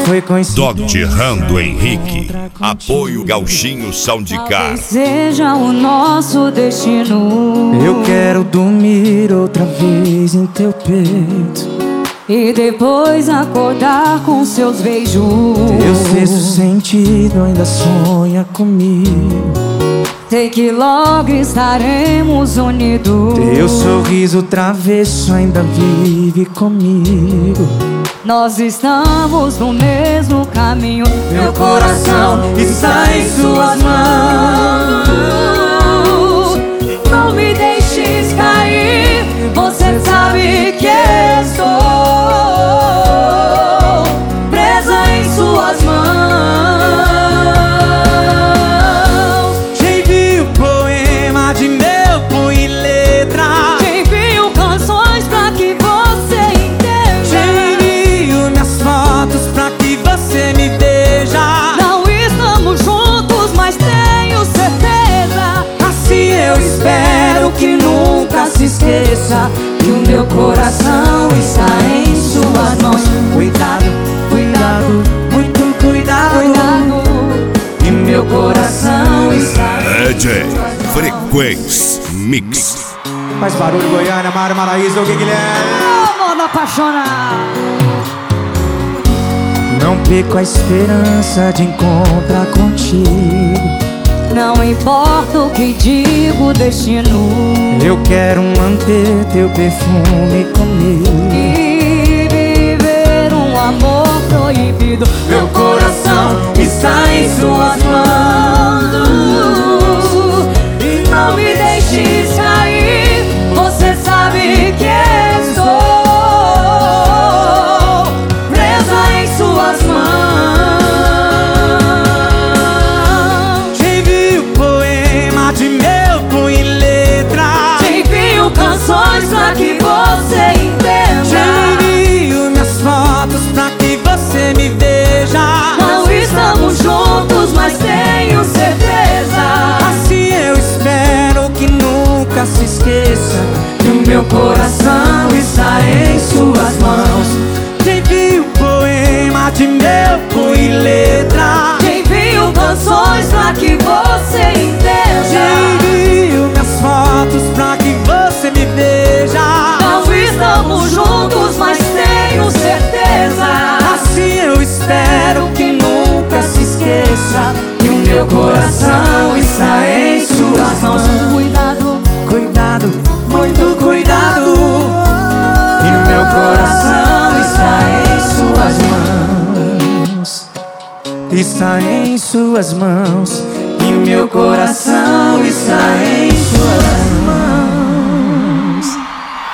foi coincidência. Dr. Rando Henrique, apoio Gauchinho Soundcar. Seja o nosso destino. Eu quero dormir outra vez em teu peito e depois acordar com seus beijos. Teu sexto sentido ainda sonha comigo. Sei que logo estaremos unidos. Teu sorriso travesso ainda vive comigo. Nós estamos no mesmo caminho. Meu coração está em suas mãos. Não me deixes cair. Você sabe que estou presa em suas mãos. Te envio poema de meu punho e letra. Te envio canções pra que você entenda. Te envio minhas fotos pra que você me veja. Não estamos juntos, mas tenho certeza. Assim eu espero que nunca se esqueça que o meu coração está em suas mãos. Cuidado, cuidado, muito cuidado, Cuidado, e meu coração está em DJ Frequência Mix. Faz barulho, Goiânia, Mário Maraíza, o que Guilherme? modo apaixonado. Não perco a esperança de encontrar contigo. Não importa o que diga o destino. Eu quero manter teu perfume comigo E viver um amor proibido. Meu coração está em suas mãos. E não me deixes cair. Você sabe que estou presa em suas mãos. Te envio poema de meu punho e letra. Te envio canções pra que você Te entenda. envio minhas fotos pra que você me veja. Não estamos juntos, mas tenho certeza. Assim eu espero que nunca se esqueça que o meu coração está em suas mãos. Te envio poema de meu punho e letra. Te envio canções pra que você Te entenda. envio minhas fotos pra que você me veja. Não estamos juntos, mas tenho certeza. Assim eu espero que nunca se esqueça que o meu coração está em suas mãos. Cuidado, Cuidado, muito cuidado, e o meu coração está em suas mãos. Está em suas mãos, e o meu coração está